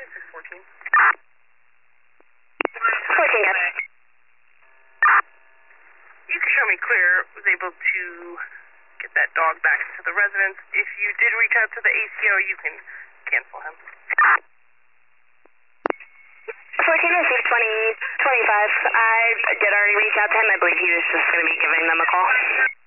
614. 14, yes. You can show me clear, was able to get that dog back to the residence. If you did reach out to the ACO, you can cancel him. 14 received 2025. I did already reach out to him. I believe he was just going to be giving them a call.